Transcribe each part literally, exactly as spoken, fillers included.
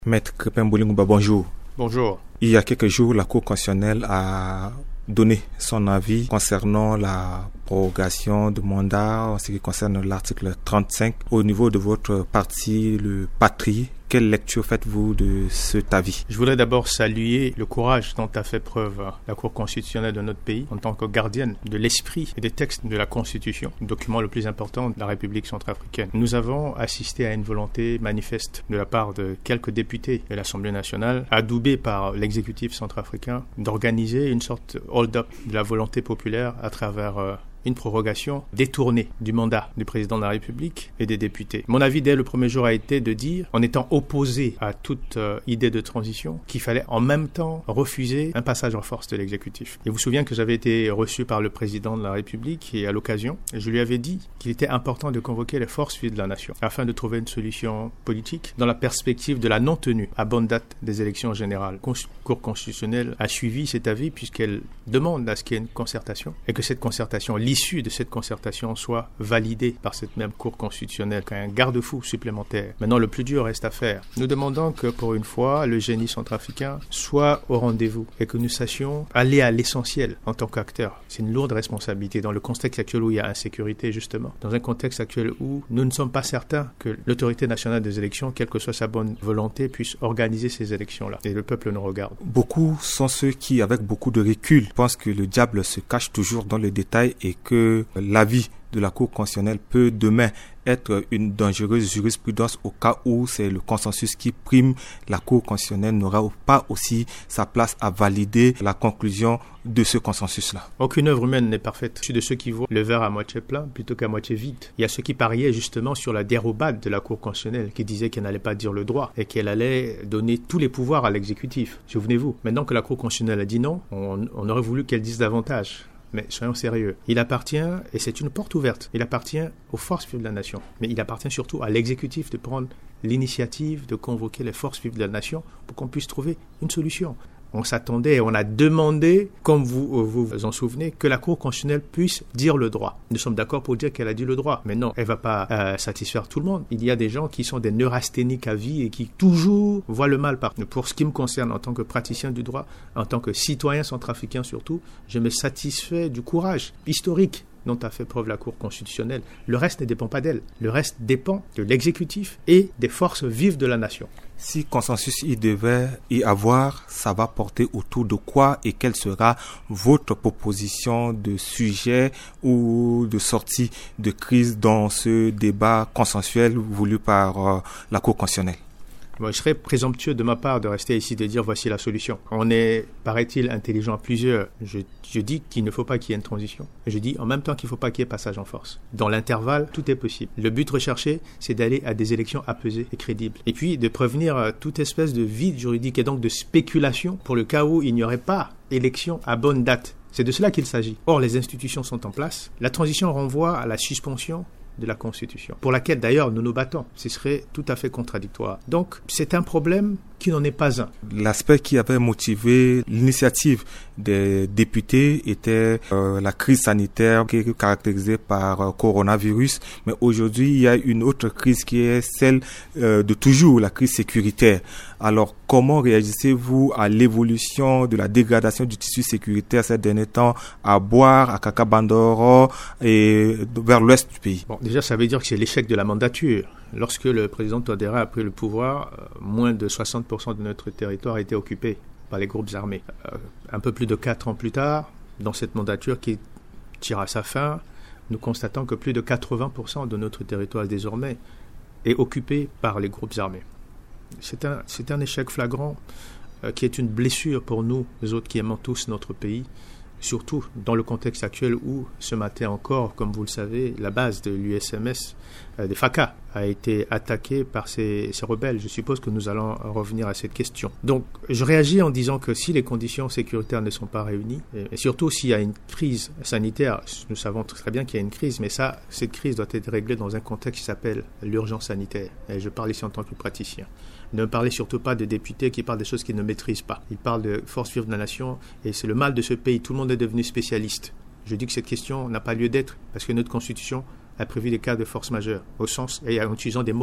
Maître Crépin Boulingouba, bonjour. Bonjour. Il y a quelques jours, la Cour constitutionnelle a donné son avis concernant la prorogation de mandat en ce qui concerne l'article trente-cinq. Au niveau de votre parti, le Patrie, quelle lecture faites-vous de cet avis? Je voudrais d'abord saluer le courage dont a fait preuve la Cour constitutionnelle de notre pays en tant que gardienne de l'esprit et des textes de la Constitution, le document le plus important de la République centrafricaine. Nous avons assisté à une volonté manifeste de la part de quelques députés de l'Assemblée nationale, adoubée par l'exécutif centrafricain, d'organiser une sorte de hold-up de la volonté populaire à travers euh, une prorogation détournée du mandat du président de la République et des députés. Mon avis dès le premier jour a été de dire, en étant opposé à toute euh, idée de transition, qu'il fallait en même temps refuser un passage en force de l'exécutif. Et vous vous souvenez que j'avais été reçu par le président de la République et à l'occasion, je lui avais dit qu'il était important de convoquer les forces vives de la nation afin de trouver une solution politique dans la perspective de la non-tenue à bonne date des élections générales. La Cour constitutionnelle a suivi cet avis puisqu'elle demande à ce qu'il y ait une concertation et que cette concertation l'issue de cette concertation soit validée par cette même Cour constitutionnelle, qu'un garde-fou supplémentaire. Maintenant, le plus dur reste à faire. Nous demandons que, pour une fois, le génie centrafricain soit au rendez-vous et que nous sachions aller à l'essentiel en tant qu'acteurs. C'est une lourde responsabilité dans le contexte actuel où il y a insécurité, justement. Dans un contexte actuel où nous ne sommes pas certains que l'autorité nationale des élections, quelle que soit sa bonne volonté, puisse organiser ces élections-là. Et le peuple nous regarde. Beaucoup sont ceux qui, avec beaucoup de recul, pensent que le diable se cache toujours dans les détails et que l'avis de la Cour constitutionnelle peut demain être une dangereuse jurisprudence au cas où c'est le consensus qui prime. La Cour constitutionnelle n'aura pas aussi sa place à valider la conclusion de ce consensus-là. Aucune œuvre humaine n'est parfaite. Je suis de ceux qui voient le verre à moitié plein plutôt qu'à moitié vide. Il y a ceux qui pariaient justement sur la dérobade de la Cour constitutionnelle, qui disaient qu'elle n'allait pas dire le droit et qu'elle allait donner tous les pouvoirs à l'exécutif. Souvenez-vous, maintenant que la Cour constitutionnelle a dit non, on, on aurait voulu qu'elle dise davantage. Mais soyons sérieux, il appartient, et c'est une porte ouverte, il appartient aux forces vives de la nation. Mais il appartient surtout à l'exécutif de prendre l'initiative de convoquer les forces vives de la nation pour qu'on puisse trouver une solution. On s'attendait, on a demandé, comme vous vous, vous en souvenez, que la Cour constitutionnelle puisse dire le droit. Nous sommes d'accord pour dire qu'elle a dit le droit. Mais non, elle ne va pas euh, satisfaire tout le monde. Il y a des gens qui sont des neurasthéniques à vie et qui toujours voient le mal partout. Pour ce qui me concerne, en tant que praticien du droit, en tant que citoyen centrafricain surtout, je me satisfais du courage historique dont a fait preuve la Cour constitutionnelle. Le reste ne dépend pas d'elle. Le reste dépend de l'exécutif et des forces vives de la nation. Si consensus il devait y avoir, ça va porter autour de quoi et quelle sera votre proposition de sujet ou de sortie de crise dans ce débat consensuel voulu par euh, la Cour constitutionnelle? Bon, je serais présomptueux de ma part de rester ici de dire voici la solution. On est, paraît-il, intelligent à plusieurs. Je, je dis qu'il ne faut pas qu'il y ait une transition. Je dis en même temps qu'il ne faut pas qu'il y ait passage en force. Dans l'intervalle, tout est possible. Le but recherché, c'est d'aller à des élections apaisées et crédibles. Et puis de prévenir toute espèce de vide juridique et donc de spéculation pour le cas où il n'y aurait pas élection à bonne date. C'est de cela qu'il s'agit. Or, les institutions sont en place. La transition renvoie à la suspension de la Constitution, pour laquelle d'ailleurs nous nous battons. Ce serait tout à fait contradictoire. Donc, c'est un problème qui n'en est pas un. L'aspect qui avait motivé l'initiative des députés était euh, la crise sanitaire qui est caractérisée par euh, coronavirus, mais aujourd'hui il y a une autre crise qui est celle euh, de toujours, la crise sécuritaire. Alors, comment réagissez-vous à l'évolution de la dégradation du tissu sécuritaire ces derniers temps à Boire, à Kakabandoro et vers l'ouest du pays? Bon, déjà, ça veut dire que c'est l'échec de la mandature. Lorsque le président Touadéra a pris le pouvoir, euh, moins de soixante pour cent de notre territoire a été occupé par les groupes armés. Euh, un peu plus de quatre ans plus tard, dans cette mandature qui tire à sa fin, nous constatons que plus de quatre-vingts pour cent de notre territoire désormais est occupé par les groupes armés. C'est un, c'est un échec flagrant euh, qui est une blessure pour nous, les autres qui aimons tous notre pays, surtout dans le contexte actuel où, ce matin encore, comme vous le savez, la base de l'U S M S, euh, des FACA, a été attaquée par ces, ces rebelles. Je suppose que nous allons revenir à cette question. Donc, je réagis en disant que si les conditions sécuritaires ne sont pas réunies, et, et surtout s'il y a une crise sanitaire, nous savons très bien qu'il y a une crise, mais ça, cette crise doit être réglée dans un contexte qui s'appelle l'urgence sanitaire. Et je parle ici en tant que praticien. Ne me parlez surtout pas de députés qui parlent des choses qu'ils ne maîtrisent pas. Ils parlent de forces vives de la nation et c'est le mal de ce pays. Tout le monde est devenu spécialiste. Je dis que cette question n'a pas lieu d'être parce que notre Constitution a prévu des cas de force majeure, au sens, et en utilisant des mots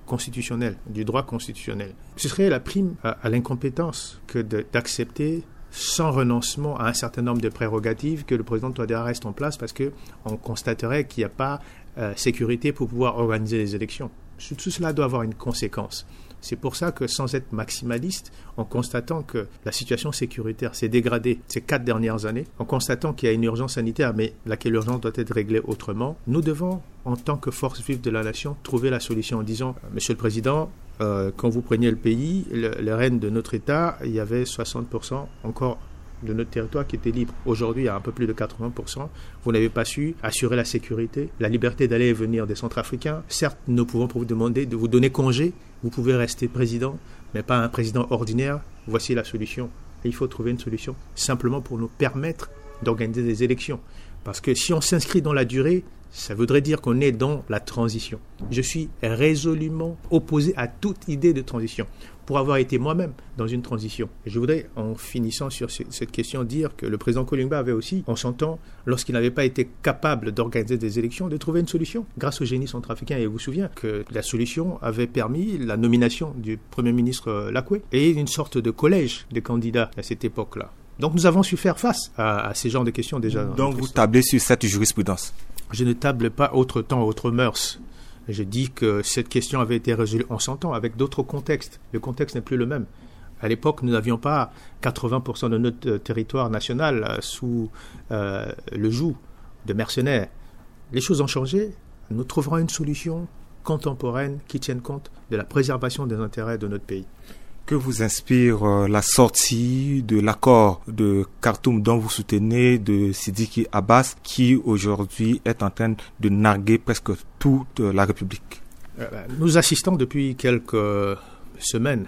constitutionnel, du droit constitutionnel. Ce serait la prime à, à l'incompétence que de, d'accepter sans renoncement à un certain nombre de prérogatives que le président Touadéra reste en place parce qu'on constaterait qu'il n'y a pas euh, sécurité pour pouvoir organiser les élections. Tout cela doit avoir une conséquence. C'est pour ça que, sans être maximaliste, en constatant que la situation sécuritaire s'est dégradée ces quatre dernières années, en constatant qu'il y a une urgence sanitaire, mais laquelle urgence doit être réglée autrement, nous devons, en tant que force vive de la nation, trouver la solution en disant « Monsieur le Président, euh, quand vous preniez le pays, le, les rênes de notre État, il y avait soixante pour cent encore de notre territoire qui était libre. Aujourd'hui, il y a un peu plus de quatre-vingts pour cent. Vous n'avez pas su assurer la sécurité, la liberté d'aller et venir des Centrafricains. Certes, nous pouvons vous demander de vous donner congé. Vous pouvez rester président, mais pas un président ordinaire. Voici la solution. Et il faut trouver une solution simplement pour nous permettre d'organiser des élections. Parce que si on s'inscrit dans la durée, ça voudrait dire qu'on est dans la transition. Je suis résolument opposé à toute idée de transition, pour avoir été moi-même dans une transition. Et je voudrais, en finissant sur ce, cette question, dire que le président Kolingba avait aussi, en son temps, lorsqu'il n'avait pas été capable d'organiser des élections, de trouver une solution, grâce au génie centrafricain. Et vous vous souvenez que la solution avait permis la nomination du Premier ministre Lakwe et une sorte de collège de candidats à cette époque-là. Donc nous avons su faire face à, à ces genres de questions déjà. Donc vous tablez sur cette jurisprudence? Je ne table pas autre temps, autre mœurs. Je dis que cette question avait été résolue, on s'entend, avec d'autres contextes. Le contexte n'est plus le même. À l'époque, nous n'avions pas quatre-vingts pour cent de notre territoire national sous euh, le joug de mercenaires. Les choses ont changé. Nous trouverons une solution contemporaine qui tienne compte de la préservation des intérêts de notre pays. Que vous inspire euh, la sortie de l'accord de Khartoum dont vous soutenez de Sidiki Abbas, qui aujourd'hui est en train de narguer presque toute la République? euh, Nous assistons depuis quelques semaines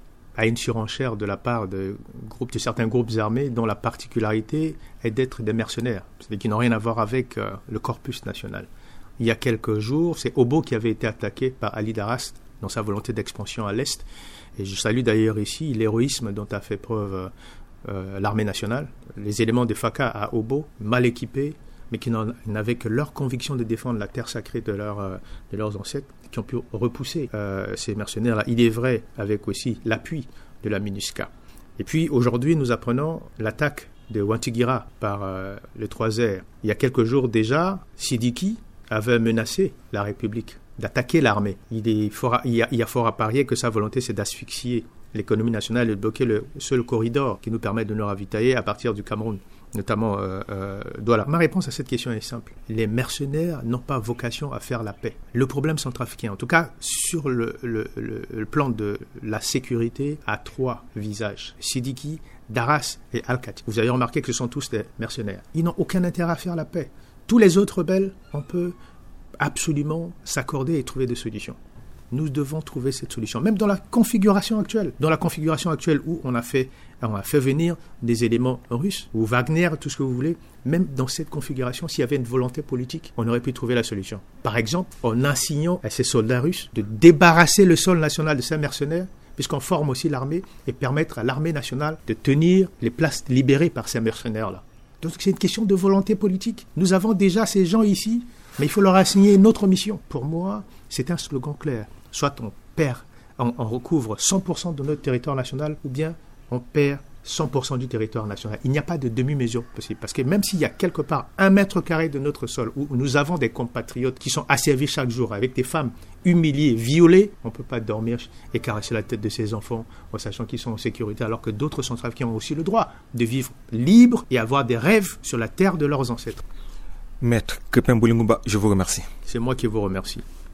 à une surenchère de la part de, groupes, de certains groupes armés dont la particularité est d'être des mercenaires, c'est-à-dire qui n'ont rien à voir avec euh, le corpus national. Il y a quelques jours, c'est Obo qui avait été attaqué par Ali Daras dans sa volonté d'expansion à l'Est. Et je salue d'ailleurs ici l'héroïsme dont a fait preuve euh, l'armée nationale. Les éléments de Faka à Obo, mal équipés, mais qui n'avaient que leur conviction de défendre la terre sacrée de, leur, euh, de leurs ancêtres, qui ont pu repousser euh, ces mercenaires-là. Il est vrai, avec aussi l'appui de la MINUSCA. Et puis aujourd'hui, nous apprenons l'attaque de Wantigira par euh, le trois R. Il y a quelques jours déjà, Sidiki avait menacé la République d'attaquer l'armée. Il, est fort, il, y a, il y a fort à parier que sa volonté, c'est d'asphyxier l'économie nationale et de bloquer le seul corridor qui nous permet de nous ravitailler à partir du Cameroun, notamment euh, euh, Douala. Ma réponse à cette question est simple. Les mercenaires n'ont pas vocation à faire la paix. Le problème centrafricain, en tout cas sur le, le, le, le plan de la sécurité, a trois visages. Sidiki, Daras et Al-Kati. Vous avez remarqué que ce sont tous des mercenaires. Ils n'ont aucun intérêt à faire la paix. Tous les autres rebelles, on peut absolument s'accorder et trouver des solutions. Nous devons trouver cette solution, même dans la configuration actuelle. Dans la configuration actuelle où on a fait, on a fait venir des éléments russes, ou Wagner, tout ce que vous voulez, même dans cette configuration, s'il y avait une volonté politique, on aurait pu trouver la solution. Par exemple, en assignant à ces soldats russes de débarrasser le sol national de ces mercenaires, puisqu'on forme aussi l'armée, et permettre à l'armée nationale de tenir les places libérées par ces mercenaires-là. Donc c'est une question de volonté politique. Nous avons déjà ces gens ici, mais il faut leur assigner une autre mission. Pour moi, c'est un slogan clair. Soit on perd, on, on recouvre cent pour cent de notre territoire national, ou bien on perd cent pour cent du territoire national. Il n'y a pas de demi-mesure possible. Parce que même s'il y a quelque part un mètre carré de notre sol où nous avons des compatriotes qui sont asservis chaque jour avec des femmes humiliées, violées, on ne peut pas dormir et caresser la tête de ces enfants en sachant qu'ils sont en sécurité, alors que d'autres Centrafricains ont aussi le droit de vivre libres et avoir des rêves sur la terre de leurs ancêtres. Maître Crépin Boulingoumba, je vous remercie. C'est moi qui vous remercie.